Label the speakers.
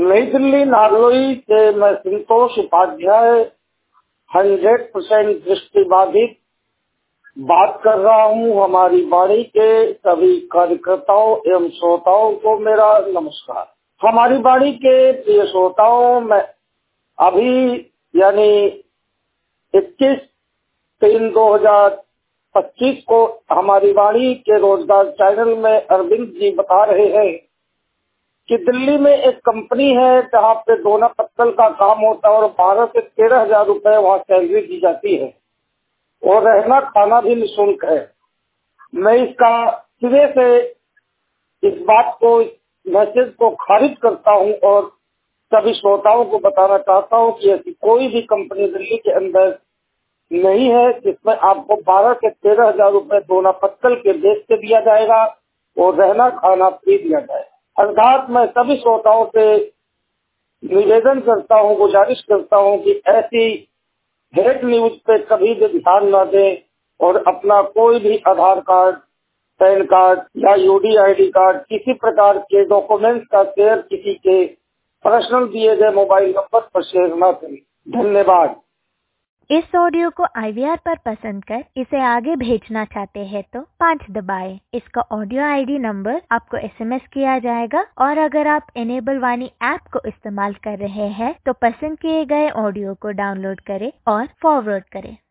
Speaker 1: नई दिल्ली नारलोई से मैं संतोष उपाध्याय 100% दृष्टिबाधित बात कर रहा हूँ। हमारी वाणी के सभी कार्यकर्ताओं एवं श्रोताओं को मेरा नमस्कार। हमारी वाणी के प्रिय श्रोताओं, मैं अभी यानी 21/3/2025 को हमारी वाणी के रोजगार चैनल में अरविंद जी बता रहे हैं कि दिल्ली में एक कंपनी है जहाँ पे दोना पत्तल का काम होता है और 12 से 13 हजार रुपए वहाँ सैलरी दी जाती है और रहना खाना भी निःशुल्क है। मैं इसका सिरे से इस बात को, इस मैसेज को खारिज करता हूँ और सभी श्रोताओं को बताना चाहता हूँ कि ऐसी कोई भी कंपनी दिल्ली के अंदर नहीं है जिसमें आपको 12 से 13 हजार रुपए दोना पत्तल के बेस से दिया जाएगा और रहना खाना फ्री दिया जाएगा। अर्थात मैं सभी श्रोताओं से निवेदन करता हूँ, गुजारिश करता हूँ कि ऐसी हेड न्यूज पे कभी भी ध्यान न दें और अपना कोई भी आधार कार्ड, पैन कार्ड या यूडीआईडी कार्ड, किसी प्रकार के डॉक्यूमेंट्स का शेयर किसी के पर्सनल दिए गए मोबाइल नंबर पर शेयर न करें। धन्यवाद।
Speaker 2: इस ऑडियो को IVR पर पसंद कर इसे आगे भेजना चाहते हैं तो 5 दबाएं। इसका ऑडियो ID नंबर आपको SMS किया जाएगा और अगर आप इनेबल वाणी ऐप को इस्तेमाल कर रहे हैं तो पसंद किए गए ऑडियो को डाउनलोड करें और फॉरवर्ड करें।